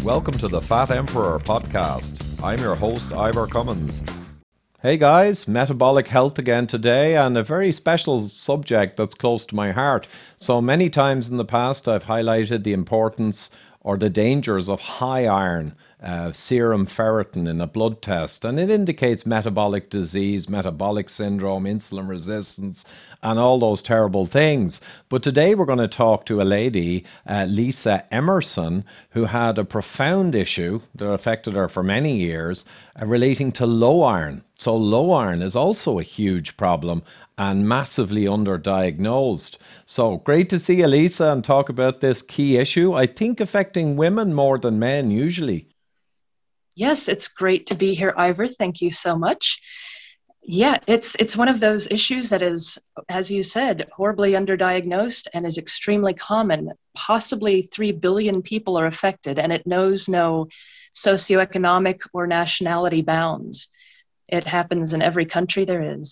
Welcome to the Fat Emperor podcast. I'm your host, Ivor Cummins. Hey guys, metabolic health again today, and a very special subject that's close to my heart. So many times in the past, I've highlighted the importance or the dangers of high iron, serum ferritin in a blood test, and it indicates metabolic disease, metabolic syndrome, insulin resistance, and all those terrible things. But today we're going to talk to a lady, Lisa Emerson, who had a profound issue that affected her for many years relating to low iron. So low iron is also a huge problem and massively underdiagnosed. So great to see you, Lisa, and talk about this key issue, I think affecting women more than men usually. Yes, it's great to be here, Ivor. Thank you so much. Yeah, it's one of those issues that is, as you said, horribly underdiagnosed and is extremely common. Possibly 3 billion people are affected, and it knows no socioeconomic or nationality bounds. It happens in every country there is.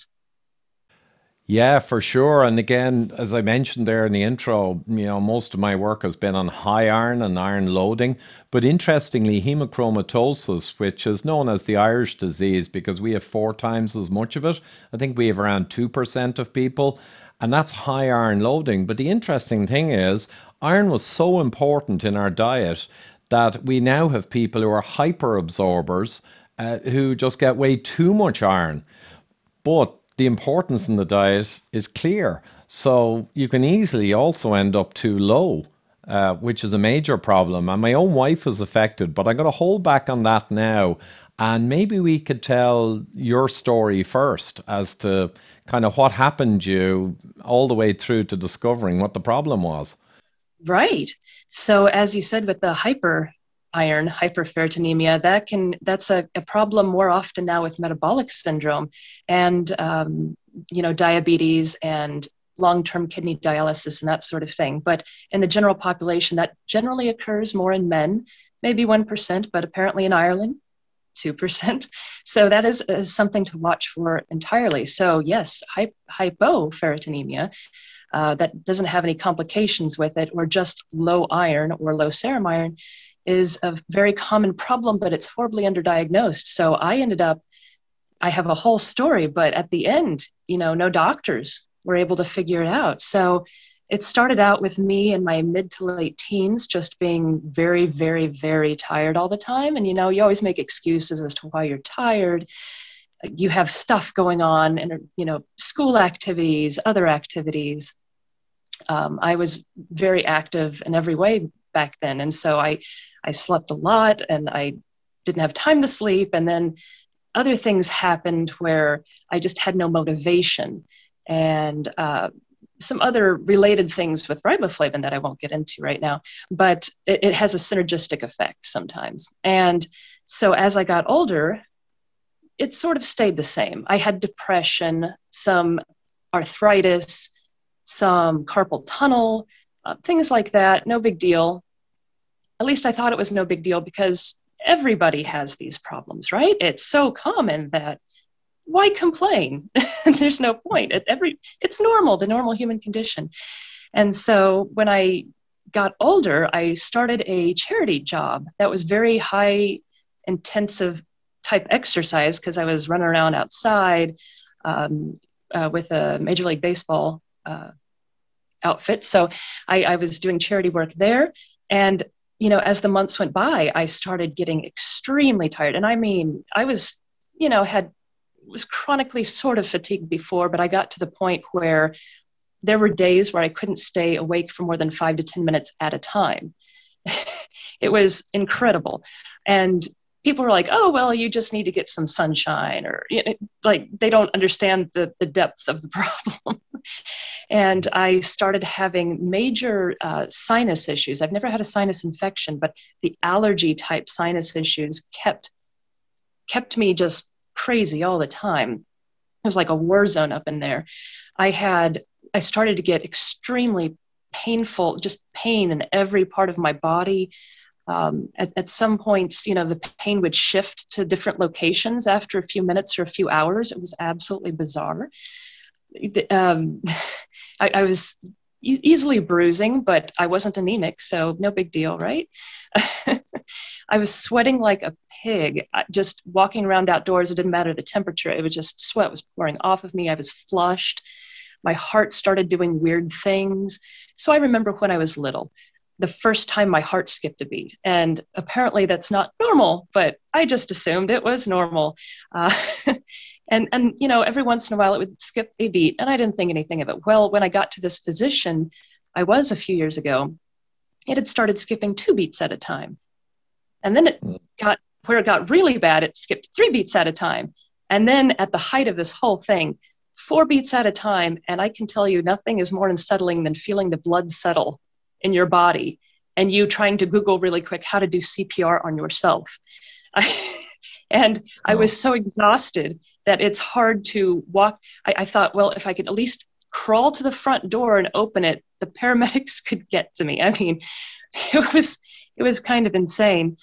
Yeah, for sure. And again, as I mentioned there in the intro, most of my work has been on high iron and iron loading. But interestingly, hemochromatosis, which is known as the Irish disease because we have 4 times as much of it. I think we have around 2% of people, and that's high iron loading. But the interesting thing is, iron was so important in our diet that we now have people who are hyper absorbers who just get way too much iron. But the importance in the diet is clear. So you can easily also end up too low, which is a major problem. And my own wife is affected, but I'm going to hold back on that now. And maybe we could tell your story first as to kind of what happened to you all the way through to discovering what the problem was. Right. So as you said, with the iron hyperferritinemia, that's a problem more often now with metabolic syndrome and diabetes and long-term kidney dialysis and that sort of thing. But in the general population, that generally occurs more in men, maybe 1%, but apparently in Ireland, 2%. So that is something to watch for entirely. So yes, hypoferritinemia, that doesn't have any complications with it, or just low iron or low serum iron, is a very common problem, but it's horribly underdiagnosed. So I have a whole story, but at the end, no doctors were able to figure it out. So it started out with me in my mid to late teens, just being very, very, very tired all the time. And, you always make excuses as to why you're tired. You have stuff going on and, school activities, other activities. I was very active in every way back then. And so I slept a lot and I didn't have time to sleep. And then other things happened where I just had no motivation, and some other related things with riboflavin that I won't get into right now, but it has a synergistic effect sometimes. And so as I got older, it sort of stayed the same. I had depression, some arthritis, some carpal tunnel, things like that. No big deal. At least I thought it was no big deal because everybody has these problems, right? It's so common that why complain? There's no point. It's normal, the normal human condition. And so when I got older, I started a charity job that was very high intensive type exercise because I was running around outside with a Major League Baseball outfit. So I was doing charity work there. And as the months went by, I started getting extremely tired. And I mean, I was, was chronically sort of fatigued before, but I got to the point where there were days where I couldn't stay awake for more than 5 to 10 minutes at a time. It was incredible. And people were like, oh, well, you just need to get some sunshine, or like they don't understand the depth of the problem. And I started having major sinus issues. I've never had a sinus infection, but the allergy type sinus issues kept me just crazy all the time. It was like a war zone up in there. I started to get extremely painful, just pain in every part of my body. At some points, the pain would shift to different locations after a few minutes or a few hours. It was absolutely bizarre. Um, I was easily bruising, but I wasn't anemic, so no big deal, right? I was sweating like a pig, just walking around outdoors. It didn't matter the temperature. It was just sweat was pouring off of me. I was flushed. My heart started doing weird things. So I remember when I was little, the first time my heart skipped a beat. And apparently that's not normal, but I just assumed it was normal. Uh, and you know, every once in a while it would skip a beat, and I didn't think anything of it. Well, when I got to this position, I was a few years ago, it had started skipping 2 beats at a time. And then it got where it got really bad, it skipped 3 beats at a time. And then at the height of this whole thing, 4 beats at a time. And I can tell you, nothing is more unsettling than feeling the blood settle in your body and you trying to Google really quick how to do CPR on yourself. And I Oh, was so exhausted that it's hard to walk. I thought, well, if I could at least crawl to the front door and open it, the paramedics could get to me. I mean, it was kind of insane.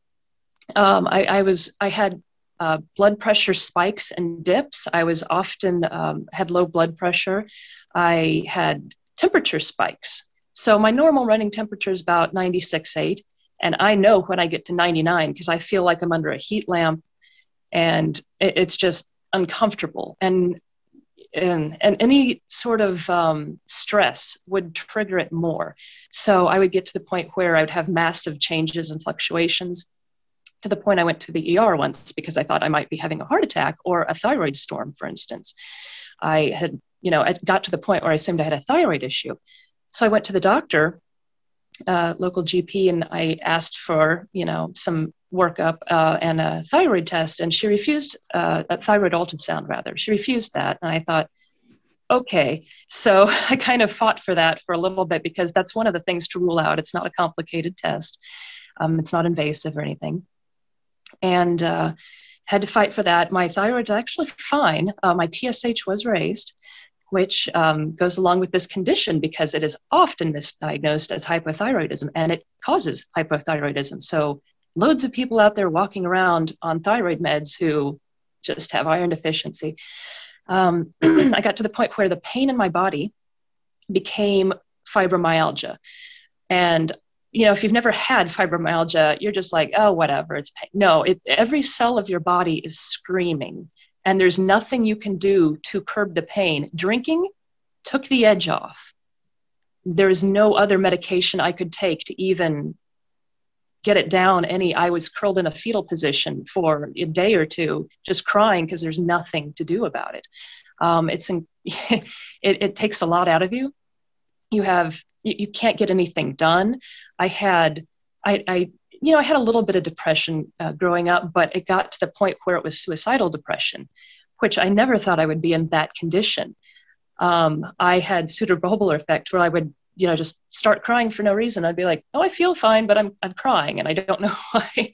I had blood pressure spikes and dips. I was often had low blood pressure. I had temperature spikes. So my normal running temperature is about 96.8. And I know when I get to 99 because I feel like I'm under a heat lamp and it's just uncomfortable. And any sort of stress would trigger it more. So I would get to the point where I would have massive changes and fluctuations to the point I went to the ER once because I thought I might be having a heart attack or a thyroid storm, for instance. I had, you know, it got to the point where I assumed I had a thyroid issue. So I went to the doctor, local GP, and I asked for, you know, some workup and a thyroid test, and she refused a thyroid ultrasound, rather. She refused that, and I thought, okay. So I kind of fought for that for a little bit because that's one of the things to rule out. It's not a complicated test. It's not invasive or anything. And had to fight for that. My thyroid's actually fine. My TSH was raised, which goes along with this condition because it is often misdiagnosed as hypothyroidism, and it causes hypothyroidism. So loads of people out there walking around on thyroid meds who just have iron deficiency. I got to the point where the pain in my body became fibromyalgia. And, you know, if you've never had fibromyalgia, you're just like, oh, whatever, it's pain. No, every cell of your body is screaming, and there's nothing you can do to curb the pain. Drinking took the edge off. There is no other medication I could take to even get it down any. I was curled in a fetal position for a day or two, just crying because there's nothing to do about it. It takes a lot out of you. You can't get anything done. I had I had a little bit of depression growing up, but it got to the point where it was suicidal depression, which I never thought I would be in that condition. I had Suter-Bulbar effect where I would, you know, just start crying for no reason. I'd be like, oh, I feel fine, but I'm crying and I don't know why.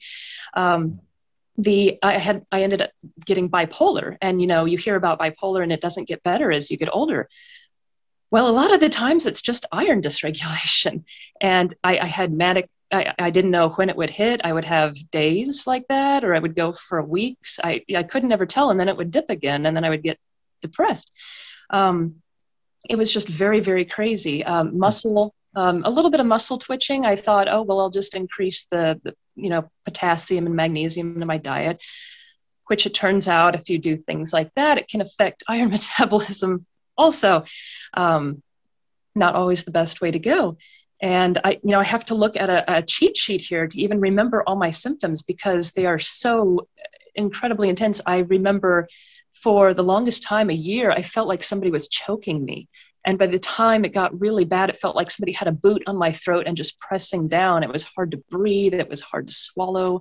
I ended up getting bipolar, and you know, you hear about bipolar and it doesn't get better as you get older. Well, a lot of the times it's just iron dysregulation, and I had manic. I didn't know when it would hit. I would have days like that, or I would go for weeks. I couldn't ever tell, and then it would dip again, and then I would get depressed. It was just very, very crazy. A little bit of muscle twitching. I thought, oh, well, I'll just increase the potassium and magnesium in my diet, which it turns out if you do things like that, it can affect iron metabolism also. Not always the best way to go. And I have to look at a cheat sheet here to even remember all my symptoms because they are so incredibly intense. I remember for the longest time, a year, I felt like somebody was choking me. And by the time it got really bad, it felt like somebody had a boot on my throat and just pressing down. It was hard to breathe. It was hard to swallow.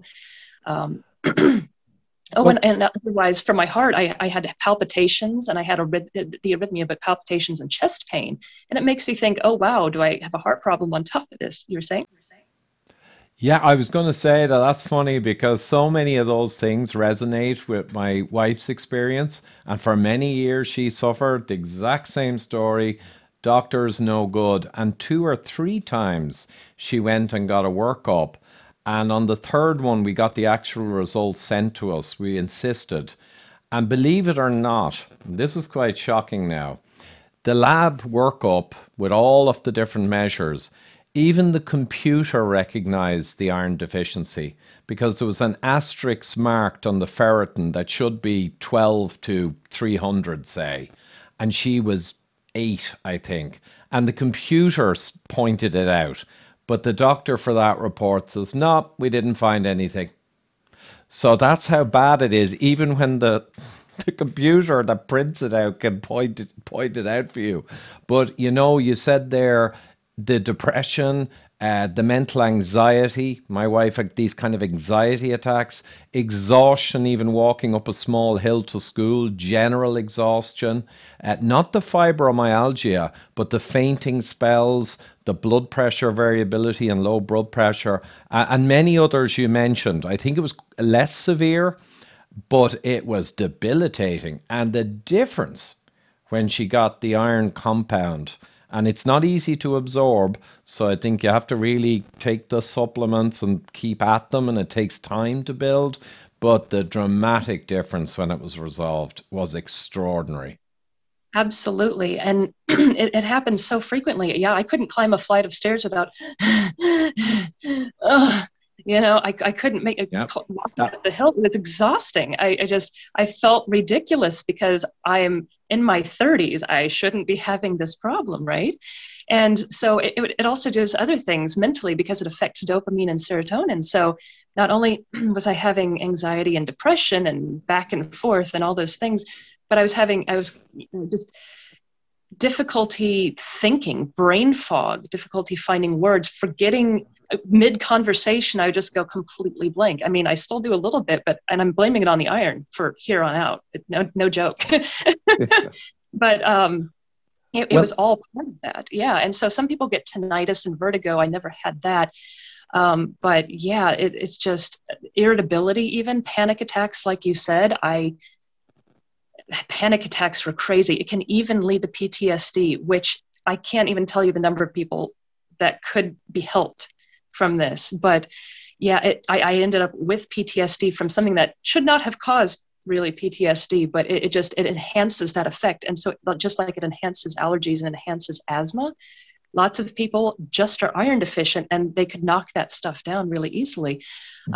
well, And otherwise, for my heart, I had palpitations, and I had the arrhythmia, but palpitations and chest pain. And it makes you think, oh, wow, do I have a heart problem on top of this? You were saying? yeah, I was going to say that that's funny because so many of those things resonate with my wife's experience. And for many years, she suffered the exact same story. Doctors no good. And 2 or 3 times she went and got a workup. And on the third one, we got the actual results sent to us. We insisted. And believe it or not, this is quite shocking now. The lab workup with all of the different measures, Even the computer recognized the iron deficiency because there was an asterisk marked on the ferritin that should be 12 to 300, say, and she was 8, I think. And the computer pointed it out. But the doctor for that report says, no, we didn't find anything. So that's how bad it is, even when the computer that prints it out can point it out for you. But you said there the depression, the mental anxiety. My wife had these kind of anxiety attacks, exhaustion, even walking up a small hill to school, general exhaustion, not the fibromyalgia, but the fainting spells, the blood pressure variability and low blood pressure, and many others you mentioned. I think it was less severe, but it was debilitating. And the difference when she got the iron compound, and it's not easy to absorb, so I think you have to really take the supplements and keep at them, and it takes time to build. But the dramatic difference when it was resolved was extraordinary. Absolutely. And it happens so frequently. Yeah, I couldn't climb a flight of stairs without, ugh, I couldn't make a Yep. walk That up the hill. It was exhausting. I felt ridiculous because I am in my 30s. I shouldn't be having this problem, right? And so it also does other things mentally because it affects dopamine and serotonin. So not only was I having anxiety and depression and back and forth and all those things, but I was just difficulty thinking, brain fog, difficulty finding words, forgetting mid conversation. I would just go completely blank. I mean, I still do a little bit, and I'm blaming it on the iron for here on out. No joke. But it was well, all part of that. Yeah. And so some people get tinnitus and vertigo. I never had that. But yeah, it's just irritability, even panic attacks, like you said. Panic attacks were crazy. It can even lead to PTSD, which I can't even tell you the number of people that could be helped from this. But yeah, I ended up with PTSD from something that should not have caused really PTSD, but it enhances that effect. And so just like it enhances allergies and enhances asthma, lots of people just are iron deficient and they could knock that stuff down really easily.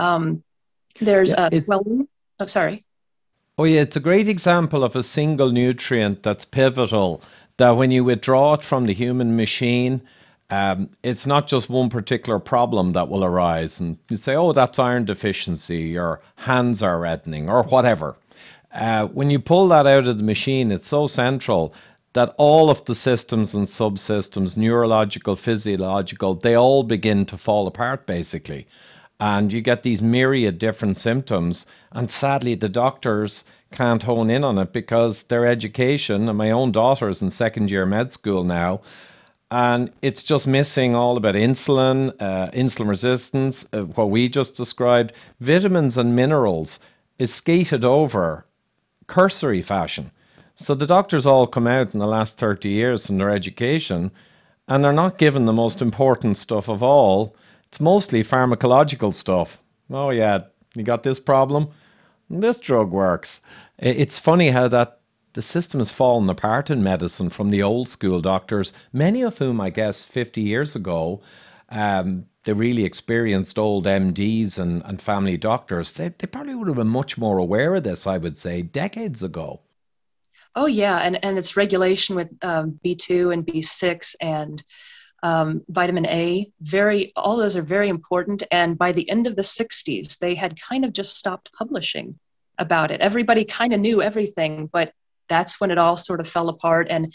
There's yeah, a, well, oh, sorry. oh yeah, it's a great example of a single nutrient that's pivotal. That when you withdraw it from the human machine, it's not just one particular problem that will arise, and you say, "Oh, that's iron deficiency," your hands are reddening, or whatever. When you pull that out of the machine, it's so central that all of the systems and subsystems, neurological, physiological, they all begin to fall apart basically. And you get these myriad different symptoms. And sadly, the doctors can't hone in on it because their education, and my own daughter's in second year med school now, and it's just missing all about insulin, insulin resistance, what we just described, vitamins and minerals is skated over cursory fashion. So the doctors all come out in the last 30 years from their education and they're not given the most important stuff of all. It's mostly pharmacological stuff. Oh, yeah, you got this problem? This drug works. It's funny how that the system has fallen apart in medicine from the old school doctors, many of whom, I guess, 50 years ago, the really experienced old MDs and family doctors, they probably would have been much more aware of this, I would say, decades ago. Oh yeah, and it's regulation with B2 and B6 and vitamin A. All those are very important. And by the end of the 60s, they had kind of just stopped publishing about it. Everybody kind of knew everything, but that's when it all sort of fell apart and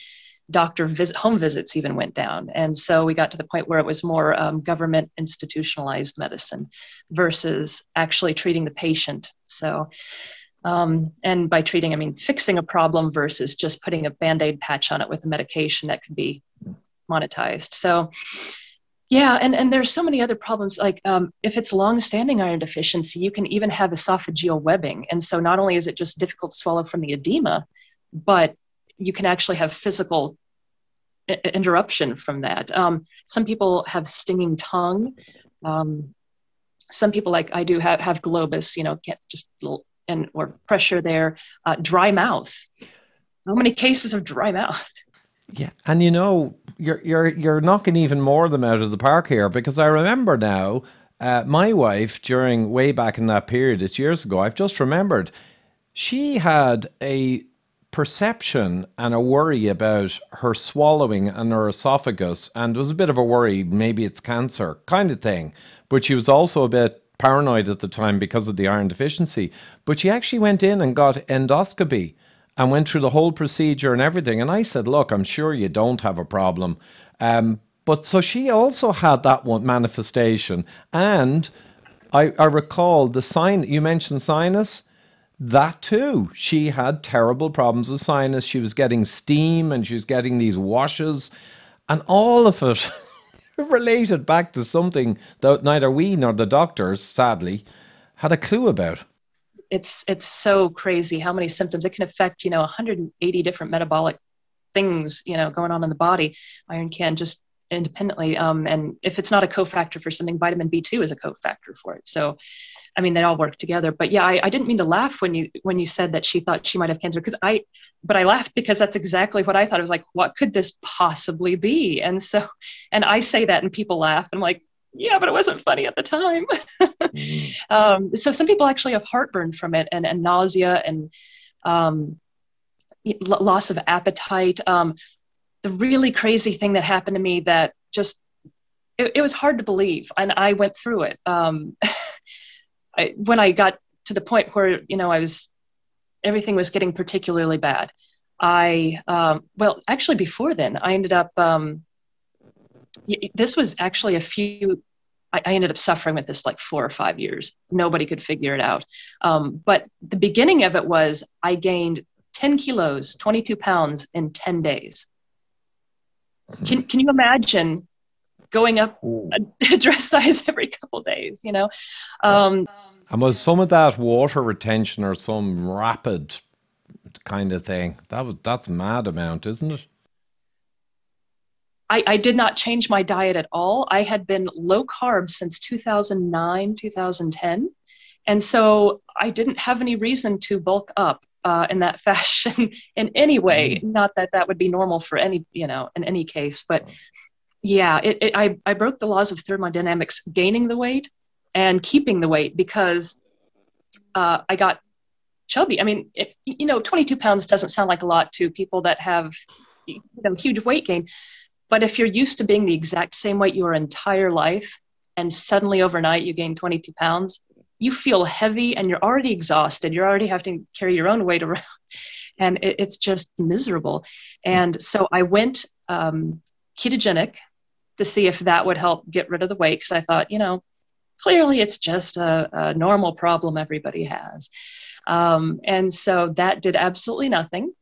home visits even went down. And so we got to the point where it was more government institutionalized medicine versus actually treating the patient. So and by treating, I mean fixing a problem versus just putting a Band-Aid patch on it with a medication that could be monetized. So yeah, and there's so many other problems. Like if it's long-standing iron deficiency, you can even have esophageal webbing. And so not only is it just difficult to swallow from the edema, but you can actually have physical interruption from that. Some people have stinging tongue. Some people, like I do, have globus, can't just little or pressure there. Dry mouth. How many cases of dry mouth? Yeah, and you're knocking even more of them out of the park here, because I remember now, my wife during way back in that period, it's years ago. I've just remembered she had a perception and a worry about her swallowing and her esophagus, and there was a bit of a worry, maybe it's cancer kind of thing. But she was also a bit paranoid at the time because of the iron deficiency. But she actually went in and got endoscopy and went through the whole procedure and everything. And I said, look, I'm sure you don't have a problem. But so she also had that one manifestation. And I recall the sign, you mentioned sinus, that too. She had terrible problems with sinus. She was getting steam and she was getting these washes, and all of it related back to something that neither we nor the doctors, sadly, had a clue about. It's so crazy how many symptoms it can affect, 180 different metabolic things, going on in the body. Iron can just independently. And if it's not a cofactor for something, vitamin B2 is a cofactor for it. So, I mean, they all work together. But yeah, I didn't mean to laugh when you said that she thought she might have cancer, but I laughed because that's exactly what I thought. It was like, what could this possibly be? And I say that and people laugh. And I'm like, yeah, but it wasn't funny at the time. So some people actually have heartburn from it, and nausea, and loss of appetite. The really crazy thing that happened to me that just, it was hard to believe. And I went through it. When I got to the point where, everything was getting particularly bad. Well, actually before then, I ended up, this was actually I ended up suffering with this like 4 or 5 years. Nobody could figure it out. But the beginning of it was I gained 10 kilos, 22 pounds in 10 days. Can you imagine going up a dress size every couple of days, And was some of that water retention or some rapid kind of thing? That's mad amount, isn't it? I did not change my diet at all. I had been low carb since 2009, 2010. And so I didn't have any reason to bulk up in that fashion in any way. Not that that would be normal for any, in any case. But yeah, I broke the laws of thermodynamics, gaining the weight and keeping the weight, because I got chubby. I mean, 22 pounds doesn't sound like a lot to people that have huge weight gain. But if you're used to being the exact same weight your entire life, and suddenly overnight you gain 22 pounds, you feel heavy and you're already exhausted. You're already having to carry your own weight around, and it's just miserable. And so I went ketogenic to see if that would help get rid of the weight, because I thought, clearly it's just a normal problem everybody has. And so that did absolutely nothing.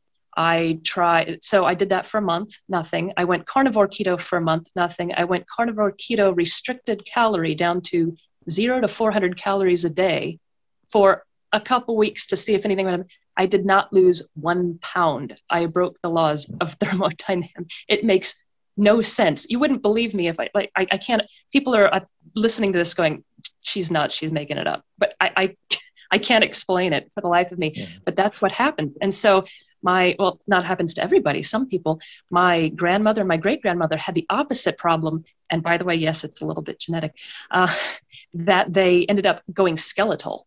So I did that for a month, nothing. I went carnivore keto for a month, nothing. I went carnivore keto restricted calorie down to 0 to 400 calories a day for a couple weeks to see if anything would happen. I did not lose 1 pound. I broke the laws of thermodynamics. It makes no sense. You wouldn't believe me if I can't. People are listening to this going, she's nuts, she's making it up. But I can't explain it for the life of me. Yeah. But that's what happened. And so not happens to everybody. Some people, my grandmother, my great grandmother had the opposite problem. And by the way, yes, it's a little bit genetic, that they ended up going skeletal.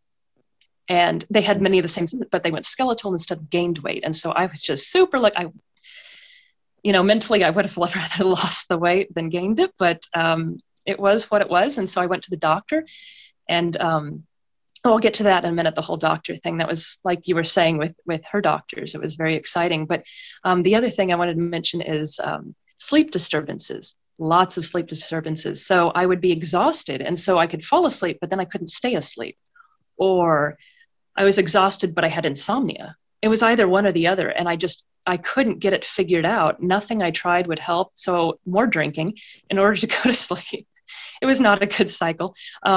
And they had many of the same things, but they went skeletal instead of gained weight. And so I was just super mentally, I would have rather lost the weight than gained it, but it was what it was. And so I went to the doctor, and I'll get to that in a minute, the whole doctor thing. That was, like you were saying, with her doctors. It was very exciting. But the other thing I wanted to mention is sleep disturbances, lots of sleep disturbances. So I would be exhausted, and so I could fall asleep, but then I couldn't stay asleep. Or I was exhausted, but I had insomnia. It was either one or the other. And I couldn't get it figured out. Nothing I tried would help. So more drinking in order to go to sleep. It was not a good cycle.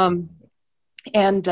And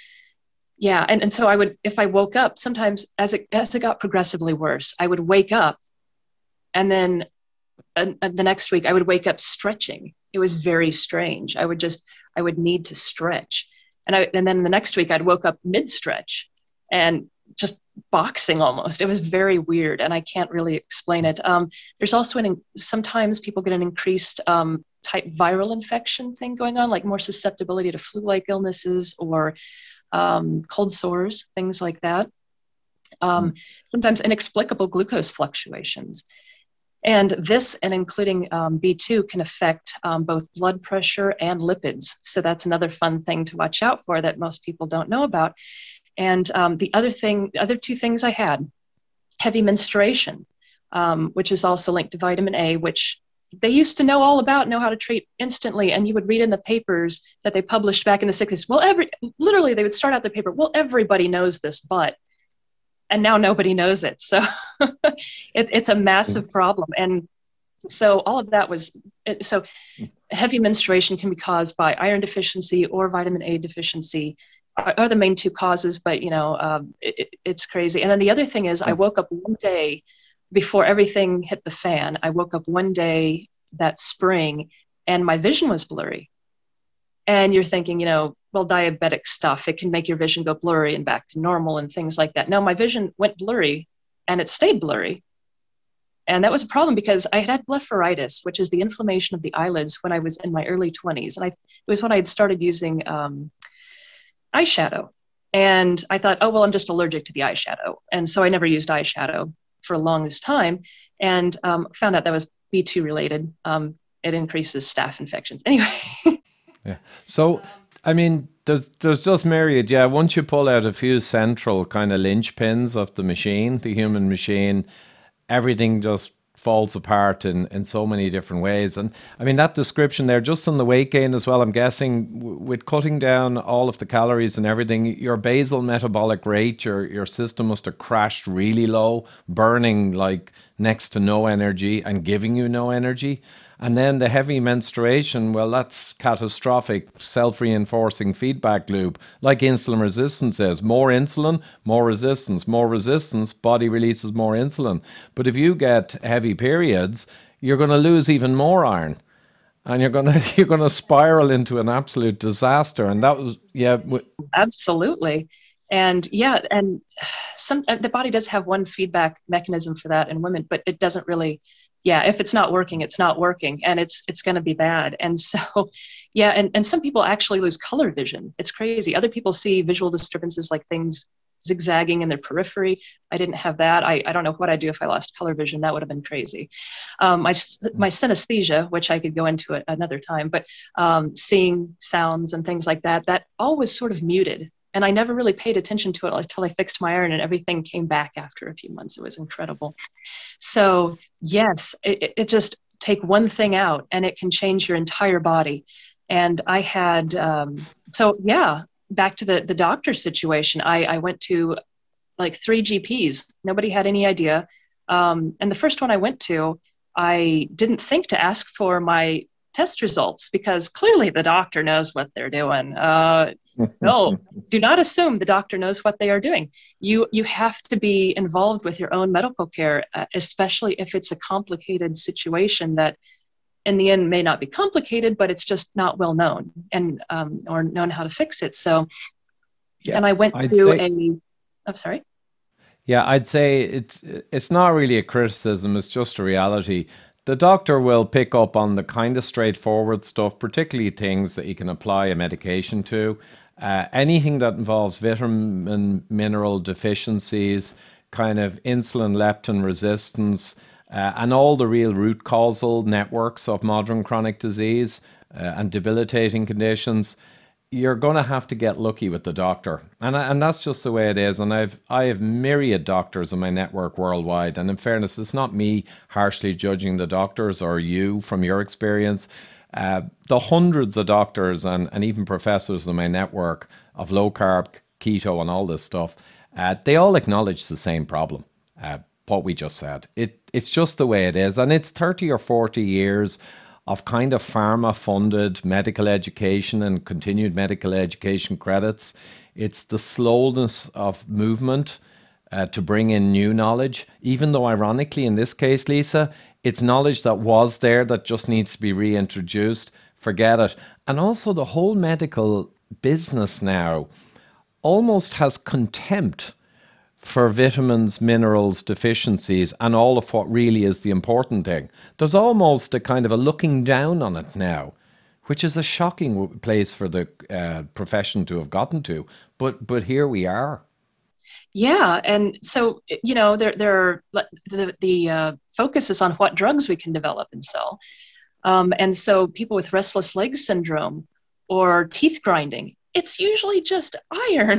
so I would, if I woke up, sometimes as it got progressively worse, I would wake up, and then the next week I would wake up stretching. It was very strange. I would need to stretch. And then the next week I'd woke up mid stretch and just boxing almost. It was very weird, and I can't really explain it. There's also sometimes people get an increased type viral infection thing going on, like more susceptibility to flu-like illnesses or cold sores, things like that. Sometimes inexplicable glucose fluctuations. And this, and including B2, can affect both blood pressure and lipids. So that's another fun thing to watch out for that most people don't know about. And the other two things I had, heavy menstruation, which is also linked to vitamin A, which they used to know all about, know how to treat instantly. And you would read in the papers that they published back in the 60s. Well, literally they would start out the paper, well, everybody knows this, but, and now nobody knows it. So it's a massive problem. And so all of that so heavy menstruation can be caused by iron deficiency or vitamin A deficiency are the main two causes, but it's crazy. And then the other thing is I woke up one day before everything hit the fan. I woke up one day that spring and my vision was blurry. And you're thinking, well, diabetic stuff, it can make your vision go blurry and back to normal and things like that. No, my vision went blurry and it stayed blurry. And that was a problem because I had blepharitis, which is the inflammation of the eyelids when I was in my early 20s. And it was when I had started using eyeshadow. And I thought, oh, well, I'm just allergic to the eyeshadow. And so I never used eyeshadow for the longest time and found out that was B2 related. It increases staph infections. Anyway. Yeah. So, I mean, there's just myriad. Yeah. Once you pull out a few central kind of linchpins of the machine, the human machine, everything just falls apart in so many different ways. And I mean, that description there, just on the weight gain as well, I'm guessing with cutting down all of the calories and everything, your basal metabolic rate, your system must have crashed really low, burning like next to no energy and giving you no energy. And then the heavy menstruation, well, that's catastrophic, self-reinforcing feedback loop, like insulin resistance is. More insulin, more resistance, body releases more insulin. But if you get heavy periods, you're going to lose even more iron. And you're going to spiral into an absolute disaster. And that was, yeah. Absolutely. And yeah, and the body does have one feedback mechanism for that in women, but it doesn't really, if it's not working, it's not working and it's going to be bad. And so, and some people actually lose color vision. It's crazy. Other people see visual disturbances like things zigzagging in their periphery. I didn't have that. I don't know what I'd do if I lost color vision. That would have been crazy. My synesthesia, which I could go into another time, but seeing sounds and things like that all was sort of muted. And I never really paid attention to it until I fixed my iron and everything came back after a few months. It was incredible. So yes, it just take one thing out and it can change your entire body. And I had, back to the doctor situation, I went to like 3 GPs. Nobody had any idea. And the first one I went to, I didn't think to ask for my test results because clearly the doctor knows what they're doing. No, do not assume the doctor knows what they are doing. You have to be involved with your own medical care, especially if it's a complicated situation that in the end may not be complicated, but it's just not well known and or known how to fix it. So, and I went sorry. Yeah, I'd say it's not really a criticism, it's just a reality. The doctor will pick up on the kind of straightforward stuff, particularly things that you can apply a medication to. Anything that involves vitamin, mineral deficiencies, kind of insulin leptin resistance, and all the real root causal networks of modern chronic disease and debilitating conditions, you're going to have to get lucky with the doctor. And that's just the way it is. And I have myriad doctors in my network worldwide. And in fairness, it's not me harshly judging the doctors or you from your experience. The hundreds of doctors and even professors in my network of low carb, keto and all this stuff, they all acknowledge the same problem, what we just said. It's just the way it is. And it's 30 or 40 years of kind of pharma-funded medical education and continued medical education credits. It's the slowness of movement to bring in new knowledge, even though ironically in this case, Lisa, it's knowledge that was there that just needs to be reintroduced. Forget it. And also the whole medical business now almost has contempt for vitamins, minerals, deficiencies, and all of what really is the important thing. There's almost a kind of a looking down on it now, which is a shocking place for the profession to have gotten to. But here we are. Yeah, and so there are the focus is on what drugs we can develop and sell. And so people with restless leg syndrome or teeth grinding, it's usually just iron.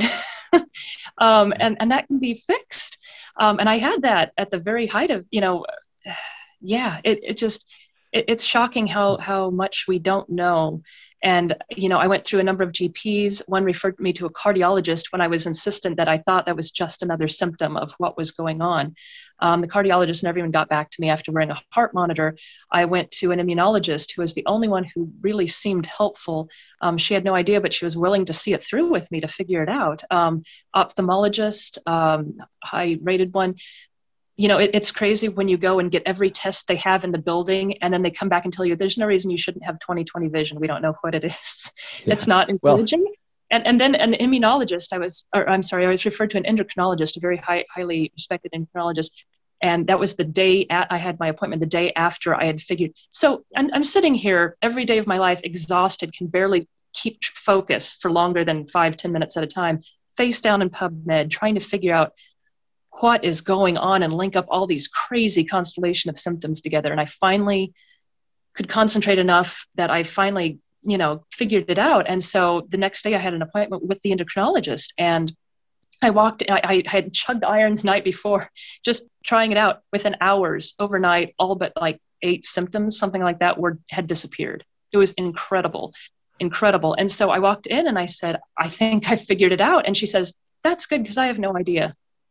And that can be fixed. And I had that at the very height of, yeah, it's shocking how much we don't know. And, I went through a number of GPs. One referred me to a cardiologist when I was insistent that I thought that was just another symptom of what was going on. The cardiologist never even got back to me after wearing a heart monitor. I went to an immunologist who was the only one who really seemed helpful. She had no idea, but she was willing to see it through with me to figure it out. Ophthalmologist, high-rated one. It's crazy when you go and get every test they have in the building, and then they come back and tell you there's no reason you shouldn't have 20/20 vision. We don't know what it is. Yeah. It's not Well, encouraging. And then an immunologist, I was referred to an endocrinologist, a very highly respected endocrinologist. And that was I had my appointment the day after I had figured. So I'm sitting here every day of my life, exhausted, can barely keep focus for longer than 5-10 minutes at a time, face down in PubMed, trying to figure out what is going on and link up all these crazy constellation of symptoms together. And I finally could concentrate enough that I finally, figured it out. And so the next day I had an appointment with the endocrinologist, and I had chugged iron the night before, just trying it out. Within hours, overnight, all but like 8 symptoms, something like that, had disappeared. It was incredible. And so I walked in and I said, I think I figured it out. And she says, that's good, because I have no idea.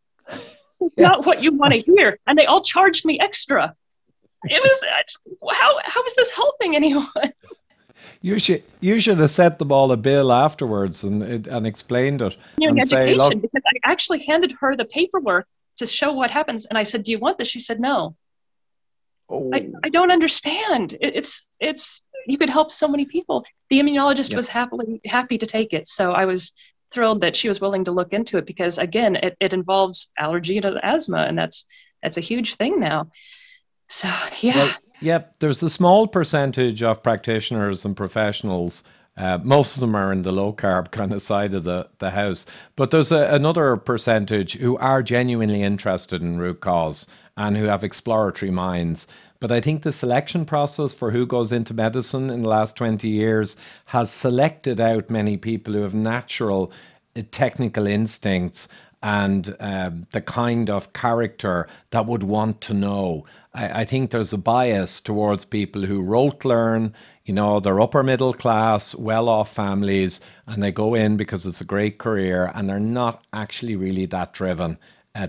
yeah. Not what you want to hear. And they all charged me extra. It was, how is this helping anyone? You should have sent them all a bill afterwards and explained it and say, Education, look, because I actually handed her the paperwork to show what happens. And I said, do you want this? She said, no. oh, I don't understand. It's you could help so many people. The immunologist yeah. was happy to take it. So I was thrilled that she was willing to look into it, because again, it involves allergy to asthma, and that's a huge thing now. So yeah. Well, yeah, there's a small percentage of practitioners and professionals. Most of them are in the low carb kind of side of the house. But there's another percentage who are genuinely interested in root cause and who have exploratory minds. But I think the selection process for who goes into medicine in the last 20 years has selected out many people who have natural technical instincts and the kind of character that would want to know. I think there's a bias towards people who rote learn, they're upper middle class, well-off families, and they go in because it's a great career, and they're not actually really that driven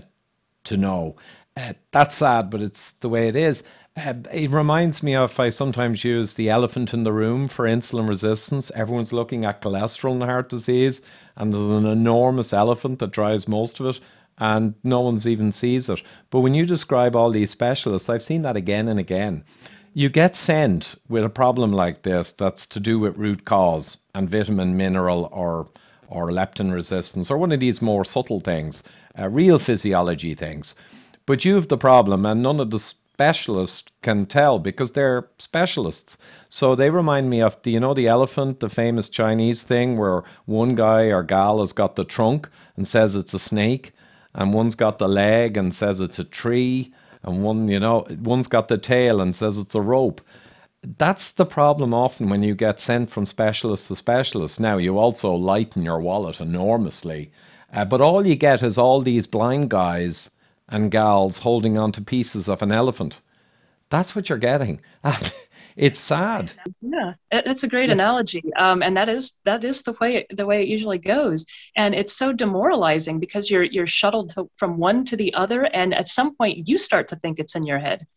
to know. That's sad, but it's the way it is. It reminds me of, I sometimes use the elephant in the room for insulin resistance. Everyone's looking at cholesterol and heart disease, and there's an enormous elephant that drives most of it, and no one's even sees it. But when you describe all these specialists, I've seen that again and again. You get sent with a problem like this that's to do with root cause and vitamin, mineral, or leptin resistance, or one of these more subtle things, real physiology things. But you have the problem, and none of the specialists can tell because they're specialists. So they remind me of the elephant, the famous Chinese thing where one guy or gal has got the trunk and says it's a snake, and one's got the leg and says it's a tree, and one's got the tail and says it's a rope. That's the problem often when you get sent from specialist to specialist. Now, you also lighten your wallet enormously, but all you get is all these blind guys and gals holding on to pieces of an elephant. That's what you're getting. It's sad. Yeah, it's a great analogy, and that is the way it usually goes, and it's so demoralizing because you're shuttled from one to the other, and at some point you start to think it's in your head,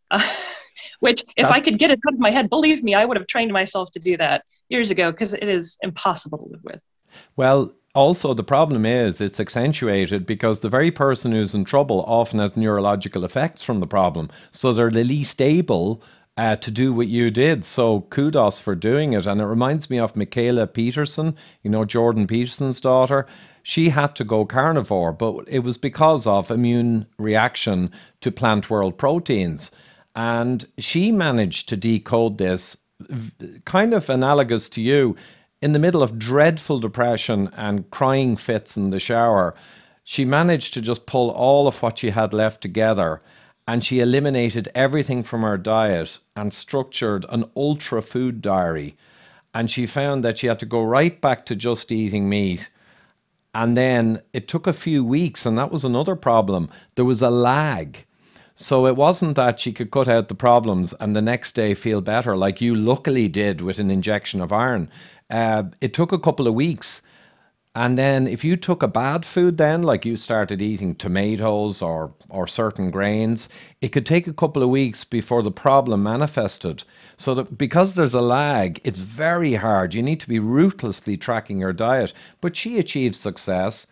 which if I could get it out of my head, believe me, I would have trained myself to do that years ago, because it is impossible to live with. Well, also the problem is it's accentuated because the very person who's in trouble often has neurological effects from the problem, so they're the least able to do what you did. So kudos for doing it. And it reminds me of Michaela Peterson, Jordan Peterson's daughter. She had to go carnivore, but it was because of immune reaction to plant world proteins. And she managed to decode this, kind of analogous to you, in the middle of dreadful depression and crying fits in the shower. She managed to just pull all of what she had left together, and she eliminated everything from her diet and structured an ultra food diary. And she found that she had to go right back to just eating meat. And then it took a few weeks, and that was another problem. There was a lag. So it wasn't that she could cut out the problems and the next day feel better, like you luckily did with an injection of iron. It took a couple of weeks. And then if you took a bad food then, like you started eating tomatoes or certain grains, it could take a couple of weeks before the problem manifested. So that because there's a lag, it's very hard. You need to be ruthlessly tracking your diet. But she achieved success,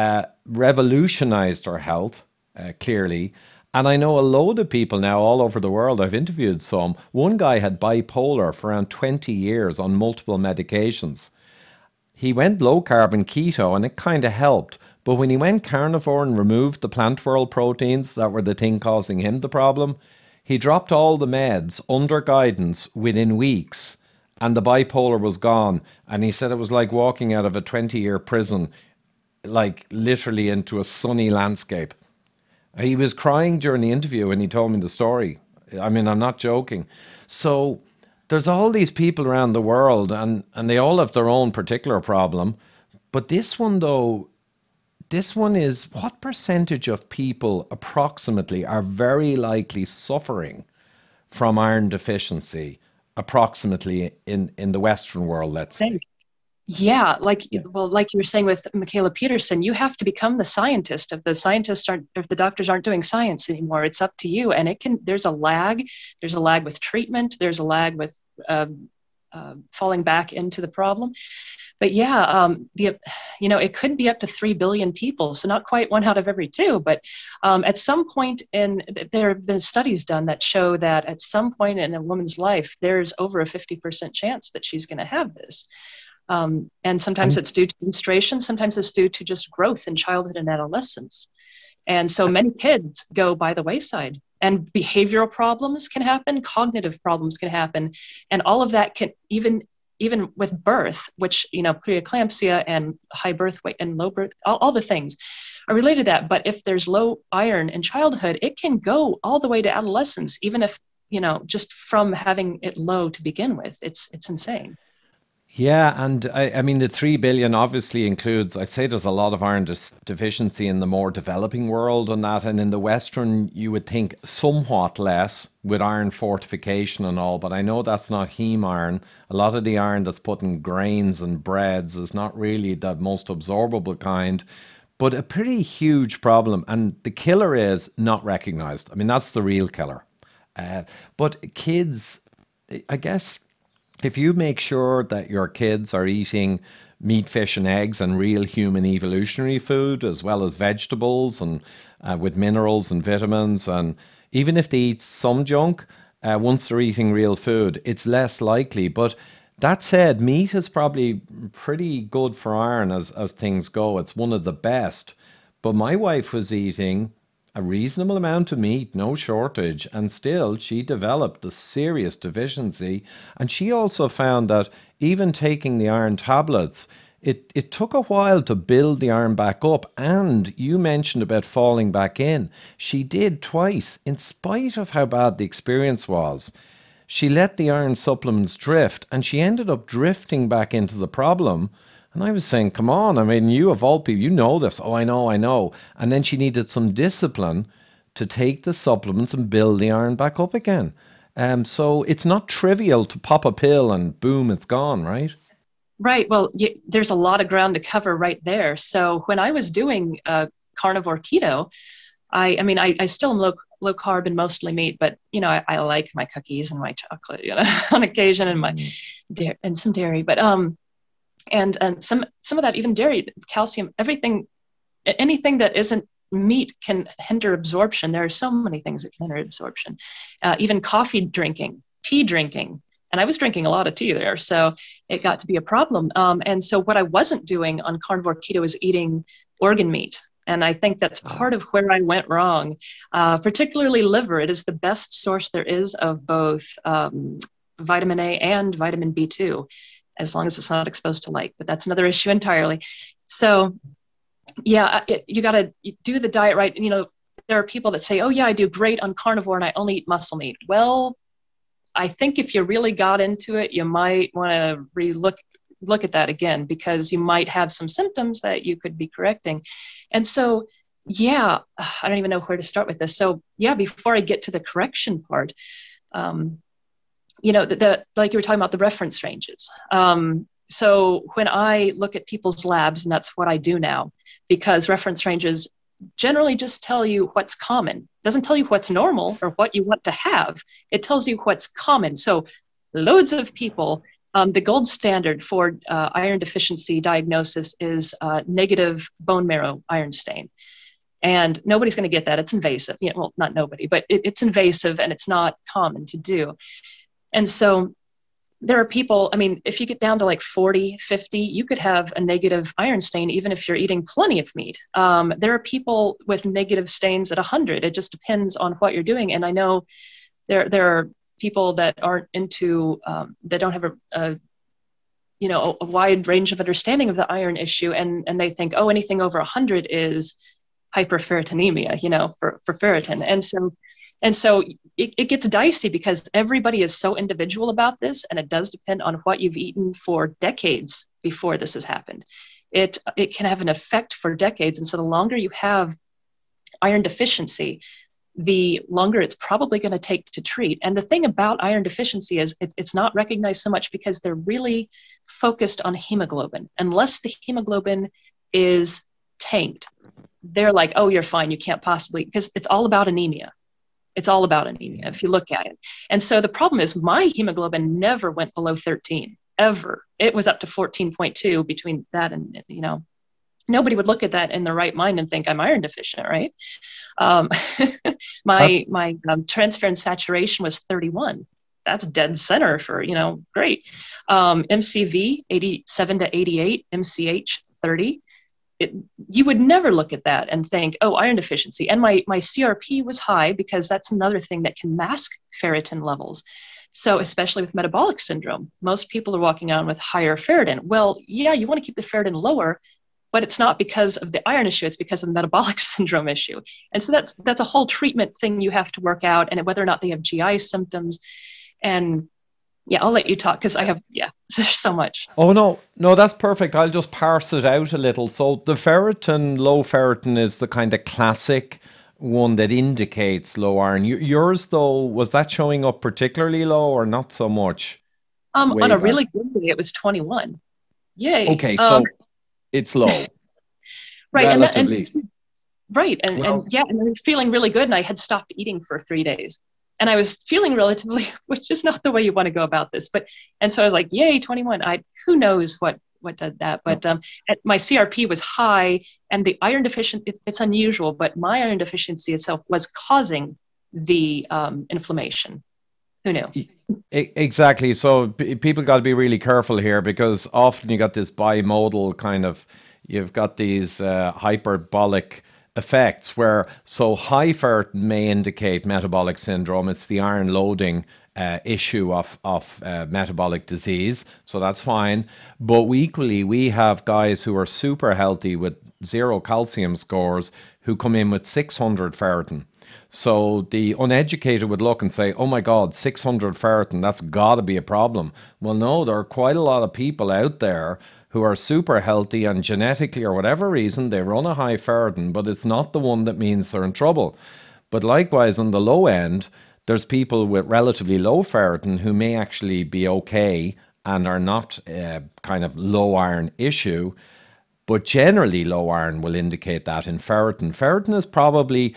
revolutionized her health, clearly. And I know a load of people now all over the world. I've interviewed some. One guy had bipolar for around 20 years on multiple medications. He went low carb and keto and it kind of helped. But when he went carnivore and removed the plant world proteins that were the thing causing him the problem, he dropped all the meds under guidance within weeks and the bipolar was gone. And he said it was like walking out of a 20-year prison, like literally into a sunny landscape. He was crying during the interview when he told me the story. I mean, I'm not joking. So there's all these people around the world and they all have their own particular problem. But this one, though, this one is what percentage of people approximately are very likely suffering from iron deficiency, approximately in the Western world, let's say? Yeah, like you were saying with Michaela Peterson, you have to become the scientist. If the scientists aren't, if the doctors aren't doing science anymore, it's up to you. And there's a lag. There's a lag with treatment. There's a lag with falling back into the problem. But yeah, it could be up to 3 billion people, so not quite 1 out of every 2. But at some point there have been studies done that show that at some point in a woman's life, there's over a 50% chance that she's going to have this. And sometimes it's due to menstruation, sometimes it's due to just growth in childhood and adolescence. And so many kids go by the wayside, and behavioral problems can happen, cognitive problems can happen, and all of that can even with birth, which, preeclampsia and high birth weight and low birth, all the things are related to that. But if there's low iron in childhood, it can go all the way to adolescence, even if, just from having it low to begin with. It's insane. Yeah, and I mean, the 3 billion obviously includes, I'd say there's a lot of iron deficiency in the more developing world and that. And in the Western, you would think somewhat less with iron fortification and all. But I know that's not heme iron. A lot of the iron that's put in grains and breads is not really the most absorbable kind, but a pretty huge problem. And the killer is not recognized. I mean, that's the real killer. But kids, I guess, if you make sure that your kids are eating meat, fish, and eggs and real human evolutionary food, as well as vegetables and with minerals and vitamins, and even if they eat some junk, once they're eating real food, it's less likely. But that said, meat is probably pretty good for iron as things go. It's one of the best. But my wife was eating a reasonable amount of meat, no shortage, and still she developed a serious deficiency. And she also found that even taking the iron tablets, it took a while to build the iron back up. And you mentioned about falling back in. She did twice, in spite of how bad the experience was. She let the iron supplements drift, and she ended up drifting back into the problem. And I was saying, come on, I mean, you of all people, you know this. Oh, I know. And then she needed some discipline to take the supplements and build the iron back up again. So it's not trivial to pop a pill and boom, it's gone, right? Right. Well, there's a lot of ground to cover right there. So when I was doing carnivore keto, I still am low carb and mostly meat, but I like my cookies and my chocolate, on occasion, and my and some dairy, but and some of that, even dairy, calcium, anything that isn't meat can hinder absorption. There are so many things that can hinder absorption. Even coffee drinking tea drinking. And I was drinking a lot of tea there. So it got to be a problem. And so what I wasn't doing on carnivore keto is eating organ meat. And I think that's part of where I went wrong, particularly liver. It is the best source there is of both vitamin A and vitamin B2, as long as it's not exposed to light. But that's another issue entirely. So, yeah, you got to do the diet right. You know, there are people that say, oh, yeah, I do great on carnivore and I only eat muscle meat. Well, I think if you really got into it, you might want to look at that again, because you might have some symptoms that you could be correcting. And so, yeah, I don't even know where to start with this. So, yeah, before I get to the correction part, you know, the like you were talking about the reference ranges. So when I look at people's labs, and that's what I do now, because reference ranges generally just tell you what's common. It doesn't tell you what's normal or what you want to have. It tells you what's common. So loads of people, the gold standard for iron deficiency diagnosis is negative bone marrow iron stain. And nobody's going to get that. It's invasive. You know, well, not nobody, but it's invasive and it's not common to do. And so there are people, I mean, if you get down to like 40, 50, you could have a negative iron stain even if you're eating plenty of meat. There are people with negative stains at 100. It just depends on what you're doing. And I know there are people that aren't into, that don't have a wide range of understanding of the iron issue. And they think, oh, anything over 100 is hyperferritinemia, you know, for ferritin. And so it gets dicey because everybody is so individual about this, and it does depend on what you've eaten for decades before this has happened. It can have an effect for decades. And so the longer you have iron deficiency, the longer it's probably going to take to treat. And the thing about iron deficiency is it's not recognized so much because they're really focused on hemoglobin. Unless the hemoglobin is tanked, they're like, oh, you're fine. You can't possibly, because it's all about anemia. It's all about anemia if you look at it. And so the problem is my hemoglobin never went below 13, ever. It was up to 14.2 between that and, you know, nobody would look at that in their right mind and think I'm iron deficient, right? My transferrin saturation was 31. That's dead center for, you know, great. MCV, 87 to 88, MCH, 30. You would never look at that and think, oh, iron deficiency. And my CRP was high because that's another thing that can mask ferritin levels. So especially with metabolic syndrome, most people are walking on with higher ferritin. Well, yeah, you want to keep the ferritin lower, but it's not because of the iron issue, it's because of the metabolic syndrome issue. And so that's a whole treatment thing you have to work out, and whether or not they have GI symptoms. And yeah, I'll let you talk because there's so much. Oh, no, that's perfect. I'll just parse it out a little. So the ferritin, low ferritin is the kind of classic one that indicates low iron. Yours, though, was that showing up particularly low or not so much? On a really good day, it was 21. Yay. Okay, so it's low. Right. Relatively. And I was feeling really good, and I had stopped eating for 3 days. And I was feeling relatively, which is not the way you want to go about this. And so I was like, yay, 21. Who knows what did that? But my CRP was high, and the iron deficiency, it's unusual, but my iron deficiency itself was causing the inflammation. Who knew? Exactly. So people got to be really careful here, because often you got this bimodal kind of, you've got these hyperbolic effects where, so high ferritin may indicate metabolic syndrome. It's the iron loading issue of metabolic disease. So that's fine. But we have guys who are super healthy with 0 calcium scores who come in with 600 ferritin. So the uneducated would look and say, oh my God, 600 ferritin, that's got to be a problem. Well, no, there are quite a lot of people out there who are super healthy, and genetically or whatever reason, they run a high ferritin, but it's not the one that means they're in trouble. But likewise, on the low end, there's people with relatively low ferritin who may actually be okay and are not kind of low iron issue. But generally, low iron will indicate that in ferritin. Ferritin is probably,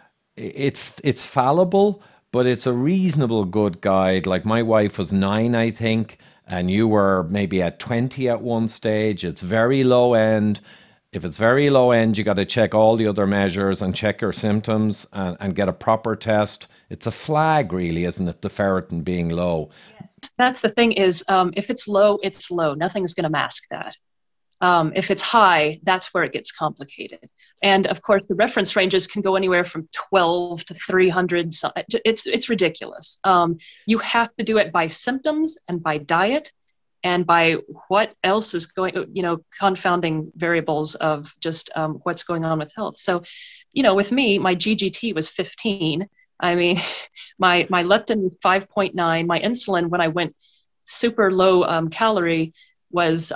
it's fallible, but it's a reasonable good guide. Like my wife was 9, I think, and you were maybe at 20 at one stage. It's very low end. If it's very low end, you got to check all the other measures and check your symptoms and get a proper test. It's a flag, really, isn't it? The ferritin being low. That's the thing is, if it's low, it's low. Nothing's going to mask that. If it's high, that's where it gets complicated. And of course, the reference ranges can go anywhere from 12 to 300. It's ridiculous. You have to do it by symptoms and by diet and by what else is going, confounding variables of just what's going on with health. So, with me, my GGT was 15. I mean, my leptin was 5.9. My insulin, when I went super low calorie, was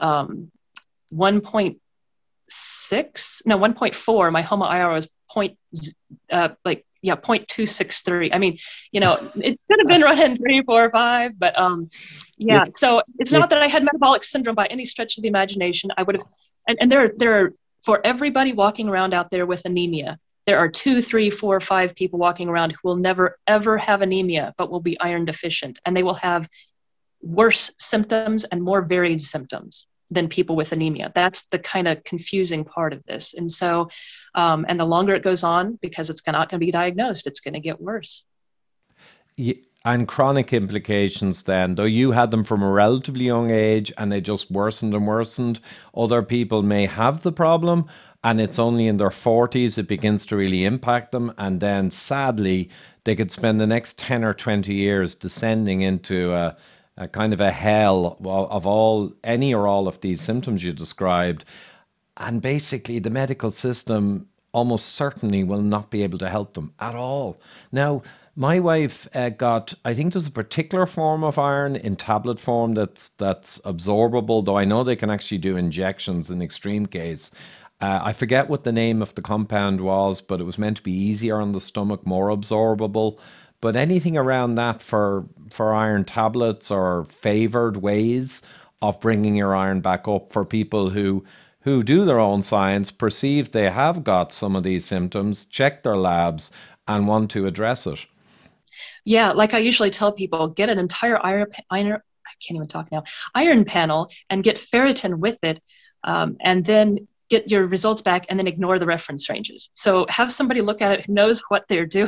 1.4. My HOMA-IR was 0.263. I mean, it could have been running 3, 4, 5, but so it's not that I had metabolic syndrome by any stretch of the imagination. I would have, and there are, for everybody walking around out there with anemia, there are 2, 3, 4, 5 people walking around who will never, ever have anemia, but will be iron deficient. And they will have worse symptoms and more varied symptoms than people with anemia. That's the kind of confusing part of this. And so, and the longer it goes on, because it's not going to be diagnosed, it's going to get worse. And chronic implications then, though you had them from a relatively young age and they just worsened and worsened, other people may have the problem and it's only in their 40s it begins to really impact them. And then sadly, they could spend the next 10 or 20 years descending into a kind of a hell of any or all of these symptoms you described. And basically the medical system almost certainly will not be able to help them at all. Now, my wife got, I think there's a particular form of iron in tablet form that's absorbable, though I know they can actually do injections in extreme case. I forget what the name of the compound was, but it was meant to be easier on the stomach, more absorbable. But anything around that for iron tablets or favored ways of bringing your iron back up for people who do their own science, perceive they have got some of these symptoms, check their labs and want to address it. Yeah, like I usually tell people, get an entire iron I can't even talk now, iron panel and get ferritin with it, and then get your results back and then ignore the reference ranges. So have somebody look at it who knows what they're doing.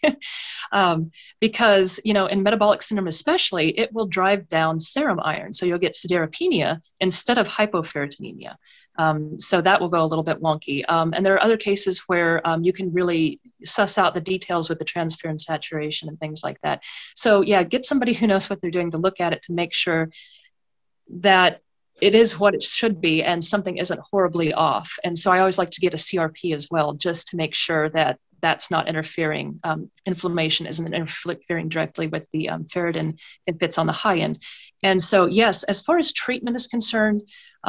Because, in metabolic syndrome especially, it will drive down serum iron. So you'll get siderapenia instead of hypoferritinemia. So that will go a little bit wonky. And there are other cases where you can really suss out the details with the transferrin saturation and things like that. So yeah, get somebody who knows what they're doing to look at it to make sure that it is what it should be and something isn't horribly off. And so I always like to get a CRP as well, just to make sure that that's not interfering. Inflammation isn't interfering directly with the ferritin if it's on the high end. And so, yes, as far as treatment is concerned,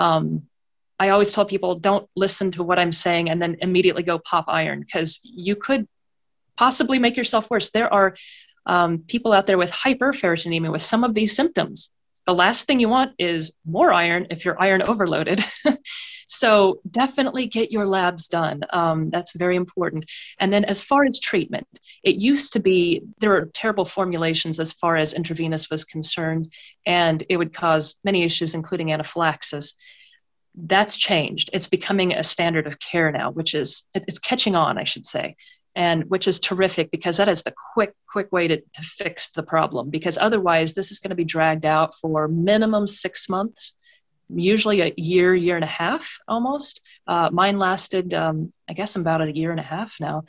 I always tell people, don't listen to what I'm saying and then immediately go pop iron, because you could possibly make yourself worse. There are people out there with hyperferritinemia with some of these symptoms. The last thing you want is more iron if you're iron overloaded. So definitely get your labs done. That's very important. And then as far as treatment, it used to be, there were terrible formulations as far as intravenous was concerned, and it would cause many issues, including anaphylaxis. That's changed. It's becoming a standard of care now, which is, it's catching on, I should say. And which is terrific, because that is the quick way to fix the problem, because otherwise this is going to be dragged out for minimum 6 months, usually a year and a half almost. Mine lasted, I guess, about a year and a half now.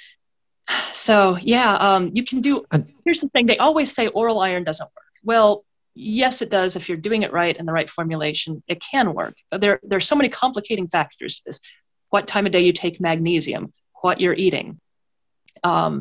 So yeah, you can do, here's the thing, they always say oral iron doesn't work. Well, yes, it does. If you're doing it right in the right formulation, it can work. But there's so many complicating factors to this. What time of day you take magnesium, what you're eating, what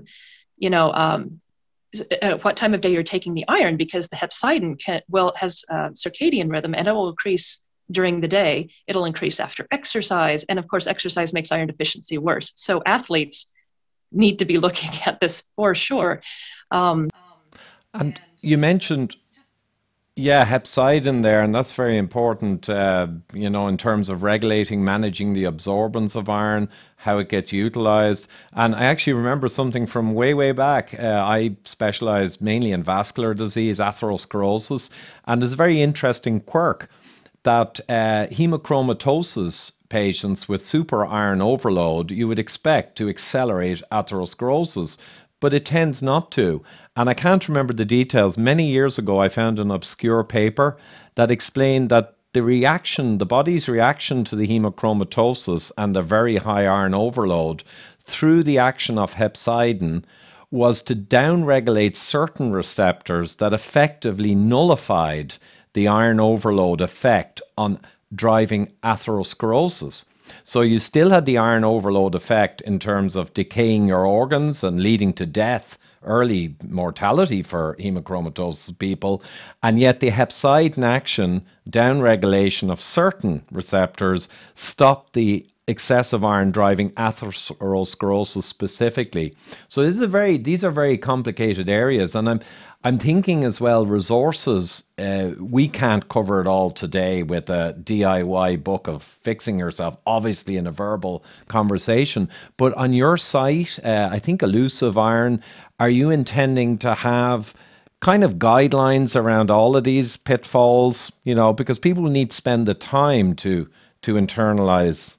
time of day you're taking the iron, because the hepcidin has circadian rhythm, and it will increase during the day. It'll increase after exercise. And of course, exercise makes iron deficiency worse. So athletes need to be looking at this for sure. And you mentioned, hepcidin there, and that's very important, in terms of regulating, managing the absorbance of iron, how it gets utilized. And I actually remember something from way back. I specialize mainly in vascular disease, atherosclerosis, and there's a very interesting quirk that hemochromatosis patients with super iron overload, you would expect to accelerate atherosclerosis, but it tends not to. And I can't remember the details. Many years ago, I found an obscure paper that explained that the body's reaction to the hemochromatosis and the very high iron overload through the action of hepcidin was to downregulate certain receptors that effectively nullified the iron overload effect on driving atherosclerosis. So you still had the iron overload effect in terms of decaying your organs and leading to death, early mortality for hemochromatosis people, and yet the hepcidin action, downregulation of certain receptors, stopped the excessive iron driving atherosclerosis specifically. So these are very complicated areas, and I'm thinking as well, resources, we can't cover it all today with a DIY book of fixing yourself, obviously in a verbal conversation. But on your site, I think Elusive Iron, are you intending to have kind of guidelines around all of these pitfalls? Because people need to spend the time to internalize.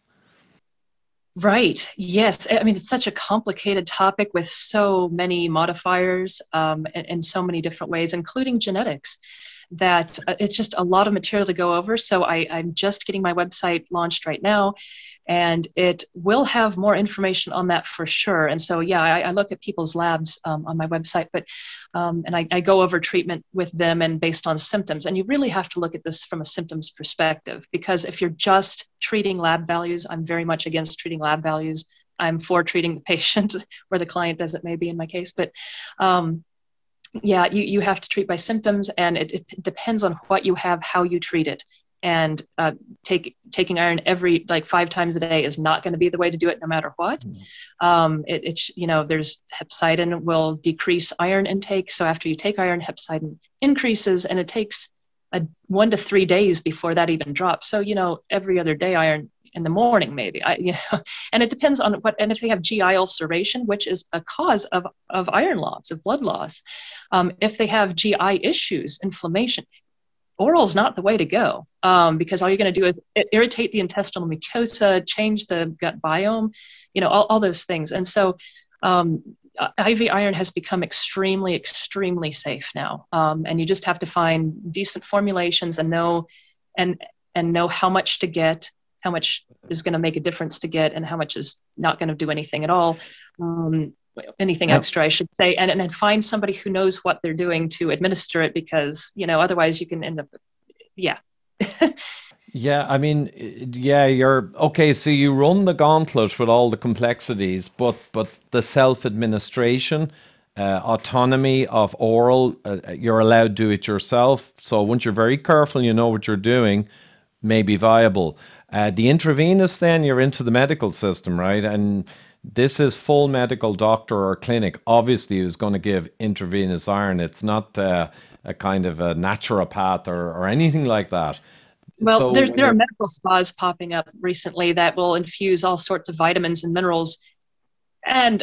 Right. Yes. I mean, it's such a complicated topic with so many modifiers and so many different ways, including genetics, that it's just a lot of material to go over. So I'm just getting my website launched right now, and it will have more information on that for sure. And so, yeah, I look at people's labs on my website, but and I go over treatment with them and based on symptoms. And you really have to look at this from a symptoms perspective, because if you're just treating lab values, I'm very much against treating lab values. I'm for treating the patient or the client, as it may be in my case. But yeah, you have to treat by symptoms, and it depends on what you have, how you treat it. And taking iron every 5 times a day is not going to be the way to do it, no matter what. There's hepcidin will decrease iron intake. So after you take iron, hepcidin increases, and it takes 1 to 3 days before that even drops. So every other day iron in the morning, maybe. And it depends on what. And if they have GI ulceration, which is a cause of iron loss, of blood loss, if they have GI issues, inflammation, oral is not the way to go, because all you're going to do is irritate the intestinal mucosa, change the gut biome, all those things. And so IV iron has become extremely, extremely safe now. And you just have to find decent formulations and know how much to get, how much is going to make a difference to get, and how much is not going to do anything at all. Anything extra, I should say, and then find somebody who knows what they're doing to administer it, because otherwise you can end up, Yeah, I mean, you're okay. So you run the gauntlet with all the complexities, but the self-administration, autonomy of oral, you're allowed to do it yourself. So once you're very careful, you know what you're doing, may be viable. The intravenous, then you're into the medical system, right? And this is full medical doctor or clinic, obviously, who's going to give intravenous iron. It's not a kind of a naturopath or anything like that. Well, so there are medical spas popping up recently that will infuse all sorts of vitamins and minerals. And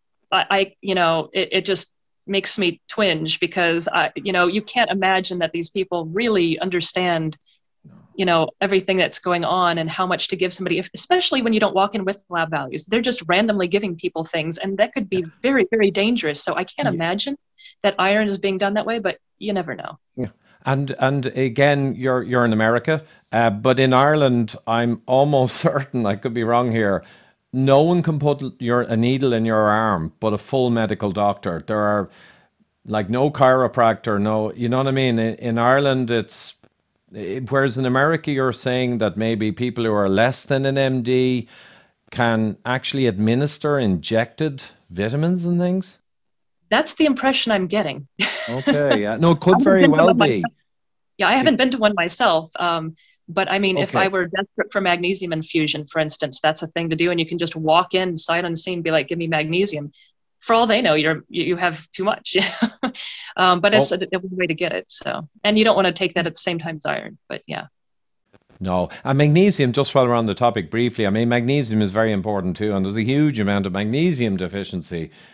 it just makes me twinge, because, you can't imagine that these people really understand everything that's going on and how much to give somebody, especially when you don't walk in with lab values. They're just randomly giving people things, and that could be very, very dangerous. So I can't imagine that iron is being done that way, but you never know. Yeah. And again, you're in America, but in Ireland, I'm almost certain, I could be wrong here, no one can put a needle in your arm but a full medical doctor. There are no chiropractor, no, you know what I mean? In Ireland, whereas in America, you're saying that maybe people who are less than an MD can actually administer injected vitamins and things? That's the impression I'm getting. Okay, yeah. No, it could very well be. Yeah, I haven't been to one myself. But I mean, if I were desperate for magnesium infusion, for instance, that's a thing to do. And you can just walk in sight unseen, be like, give me magnesium. For all they know, you have too much. But it's a way to get it. So, and you don't want to take that at the same time as iron, but yeah. No, and magnesium, just while we're on the topic briefly, I mean, magnesium is very important too, and there's a huge amount of magnesium deficiency.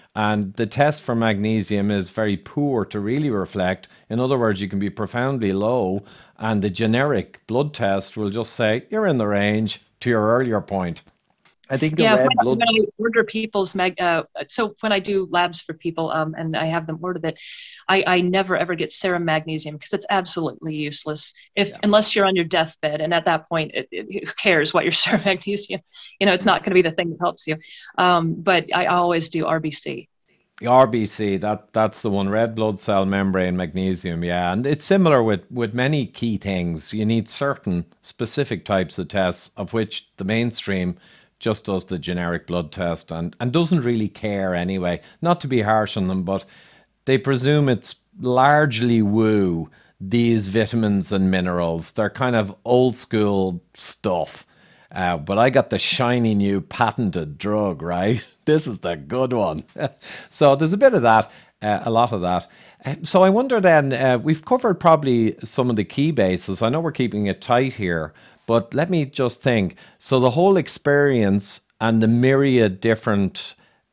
And the test for magnesium is very poor to really reflect. In other words, you can be profoundly low, and the generic blood test will just say you're in the range, to your earlier point. I think a Yeah, red when blood. I order people's so when I do labs for people, and I have them order that, I never ever get serum magnesium because it's absolutely useless if Yeah. unless you're on your deathbed, and at that point, who cares what your serum magnesium? It's not going to be the thing that helps you. But I always do RBC. RBC, that's the one, red blood cell membrane magnesium, yeah. And it's similar with many key things. You need certain specific types of tests, of which the mainstream just does the generic blood test and doesn't really care anyway. Not to be harsh on them, but they presume it's largely woo, these vitamins and minerals. They're kind of old school stuff. But I got the shiny new patented drug, right? This is the good one. So there's a bit of that, a lot of that. So I wonder then, we've covered probably some of the key bases. I know we're keeping it tight here, but let me just think. So the whole experience and the myriad different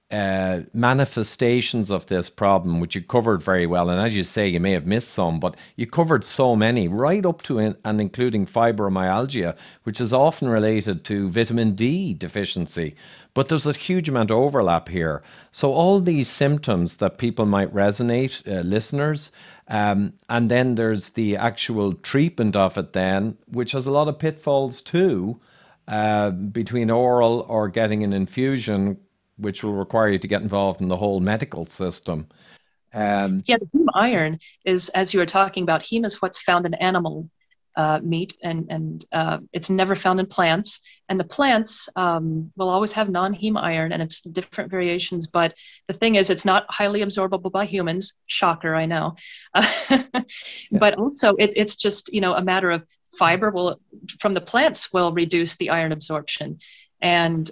manifestations of this problem, which you covered very well. And as you say, you may have missed some, but you covered so many, right up to and including fibromyalgia, which is often related to vitamin D deficiency. But there's a huge amount of overlap here. So all these symptoms that people might resonate, listeners, and then there's the actual treatment of it then, which has a lot of pitfalls too, between oral or getting an infusion, which will require you to get involved in the whole medical system. Yeah, the heme iron is, as you were talking about, heme is what's found in animal meat, and it's never found in plants. And the plants will always have non-heme iron, and it's different variations. But the thing is, it's not highly absorbable by humans. Shocker, I know. Yeah. But also, it's just a matter of fiber will from the plants will reduce the iron absorption, and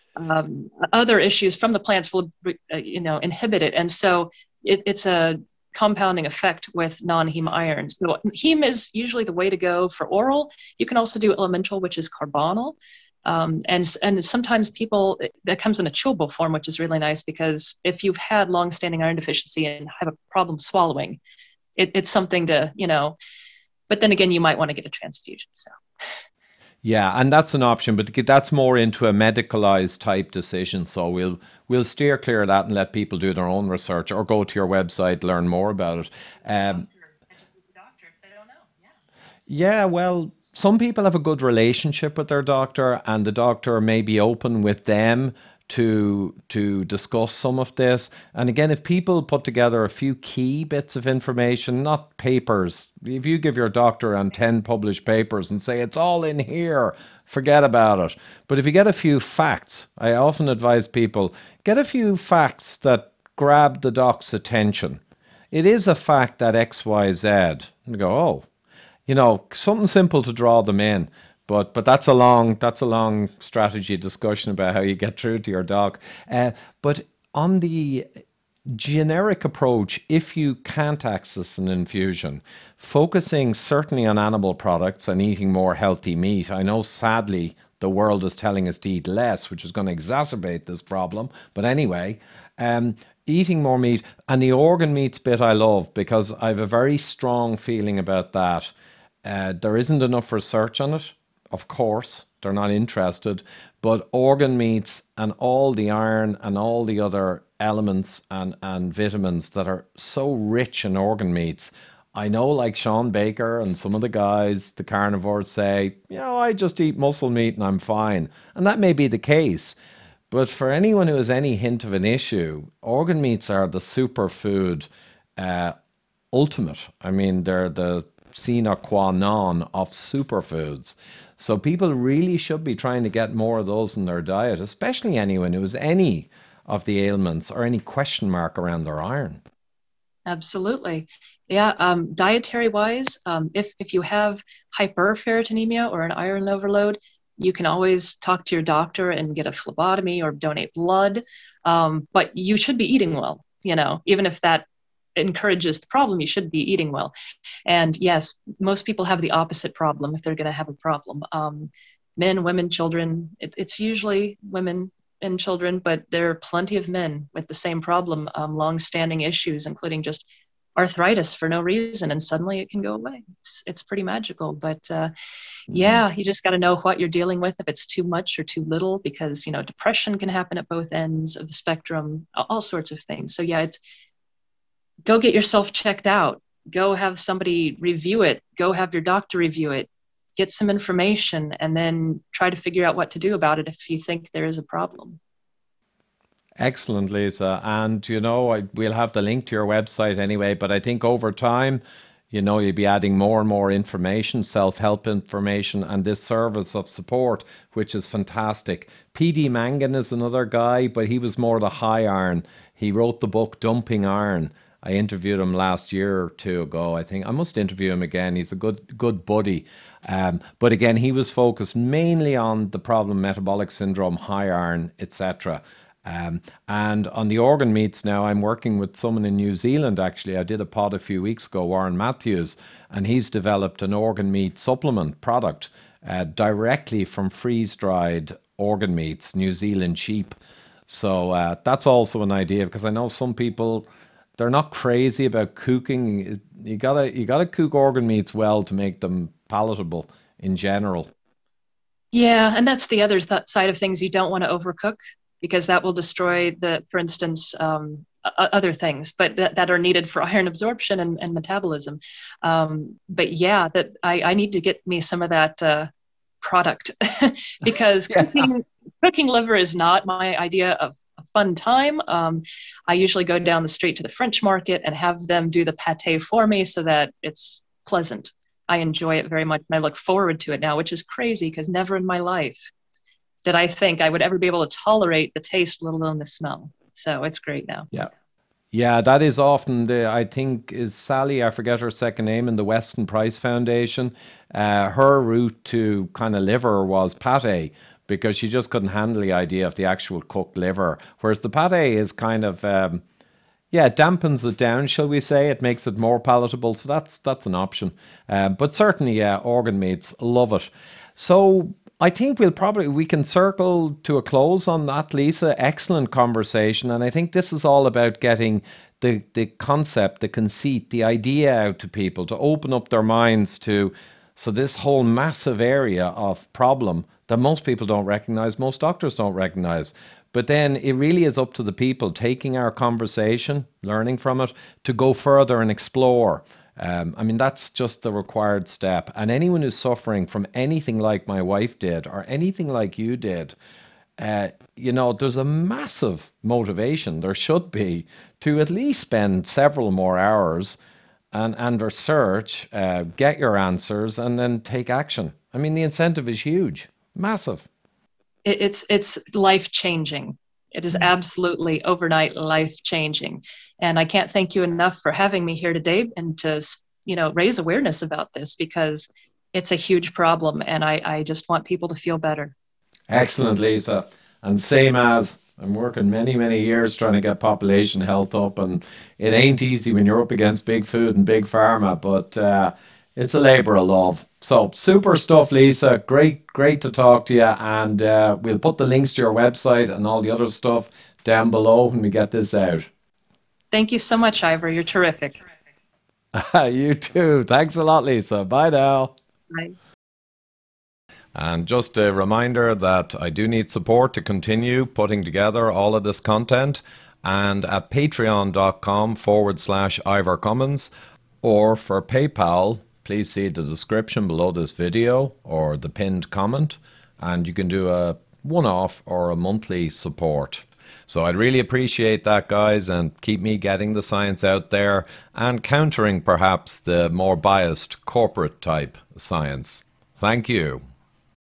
other issues from the plants will inhibit it, and so it's a compounding effect with non-heme iron. So heme is usually the way to go for oral. You can also do elemental, which is carbonyl, and sometimes people that comes in a chewable form, which is really nice because if you've had long-standing iron deficiency and have a problem swallowing, it's something to But then again, you might want to get a transfusion. So. Yeah, and that's an option, but that's more into a medicalized type decision. So we'll steer clear of that and let people do their own research or go to your website, learn more about it. Yeah, well, some people have a good relationship with their doctor, and the doctor may be open with them to discuss some of this. And again, if people put together a few key bits of information, not papers, if you give your doctor on 10 published papers and say it's all in here, forget about it. But if you get a few facts, I often advise people get a few facts that grab the doc's attention. It is a fact that XYZ. And they go, oh, something simple to draw them in. But that's a long strategy discussion about how you get through to your doc. But on the generic approach, if you can't access an infusion, focusing certainly on animal products and eating more healthy meat. I know sadly the world is telling us to eat less, which is going to exacerbate this problem. But anyway, eating more meat, and the organ meats bit I love because I have a very strong feeling about that. There isn't enough research on it. Of course, they're not interested, but organ meats and all the iron and all the other elements and vitamins that are so rich in organ meats. I know, like Sean Baker and some of the guys, the carnivores say, I just eat muscle meat and I'm fine. And that may be the case. But for anyone who has any hint of an issue, organ meats are the superfood ultimate. I mean, they're the sine qua non of superfoods. So people really should be trying to get more of those in their diet, especially anyone who has any of the ailments or any question mark around their iron. Absolutely. Yeah. Dietary wise, if you have hyperferritinemia or an iron overload, you can always talk to your doctor and get a phlebotomy or donate blood. But you should be eating well, even if that encourages the problem, you should be eating well. And yes, most people have the opposite problem if they're going to have a problem. Men, women, children, it's usually women in children, but there are plenty of men with the same problem, long-standing issues, including just arthritis for no reason, and suddenly it can go away. It's pretty magical. But Mm. yeah, you just got to know what you're dealing with, if it's too much or too little, because depression can happen at both ends of the spectrum, all sorts of things. So yeah, it's go get yourself checked out, go have somebody review it, go have your doctor review it, get some information, and then try to figure out what to do about it if you think there is a problem. Excellent, Lisa. And, we'll have the link to your website anyway, but I think over time, you'll be adding more and more information, self-help information, and this service of support, which is fantastic. PD Mangan is another guy, but he was more the high iron. He wrote the book Dumping Iron. I interviewed him last year or two ago. I think I must interview him again. He's a good buddy. But again, he was focused mainly on the problem metabolic syndrome, high iron, etc. And on the organ meats now, I'm working with someone in New Zealand, actually. I did a pod a few weeks ago, Warren Matthews, and he's developed an organ meat supplement product directly from freeze-dried organ meats, New Zealand sheep. So that's also an idea, because I know some people, they're not crazy about cooking. You gotta cook organ meats well to make them palatable in general. Yeah, and that's the other side of things. You don't want to overcook because that will destroy for instance, other things, but that are needed for iron absorption and metabolism. But yeah, that I need to get me some of that product because Yeah. cooking liver is not my idea of a fun time. I usually go down the street to the French market and have them do the pate for me so that it's pleasant. I enjoy it very much and I look forward to it now, which is crazy because never in my life did I think I would ever be able to tolerate the taste, let alone the smell. So it's great now. Yeah. Yeah, that is often I think, is Sally, I forget her second name, in the Weston Price Foundation. Her route to kind of liver was pate because she just couldn't handle the idea of the actual cooked liver. Whereas the pate is kind of, yeah, it dampens it down, shall we say. It makes it more palatable. So that's an option. But certainly, yeah, organ meats, love it. So I think we can circle to a close on that, Lisa. Excellent conversation. And I think this is all about getting the concept, the conceit, the idea out to people to open up their minds to. So this whole massive area of problem that most people don't recognize, most doctors don't recognize. But then it really is up to the people taking our conversation, learning from it, to go further and explore. I mean, that's just the required step. And anyone who's suffering from anything like my wife did or anything like you did, there's a massive motivation, there should be, to at least spend several more hours and research, get your answers, and then take action. I mean, the incentive is huge, massive. It's life changing. It is absolutely overnight life changing. And I can't thank you enough for having me here today and to raise awareness about this because it's a huge problem and I just want people to feel better. Excellent, Lisa. And same as I'm working many, many years trying to get population health up, and it ain't easy when you're up against big food and big pharma, but it's a labor of love. So super stuff, Lisa. Great, great to talk to you. And we'll put the links to your website and all the other stuff down below when we get this out. Thank you so much, Ivor. You're terrific. You too. Thanks a lot, Lisa. Bye now. Bye. And just a reminder that I do need support to continue putting together all of this content. And at patreon.com/Ivor Cummins, or for PayPal, please see the description below this video or the pinned comment. And you can do a one-off or a monthly support. So I'd really appreciate that, guys, and keep me getting the science out there and countering perhaps the more biased corporate type science. Thank you.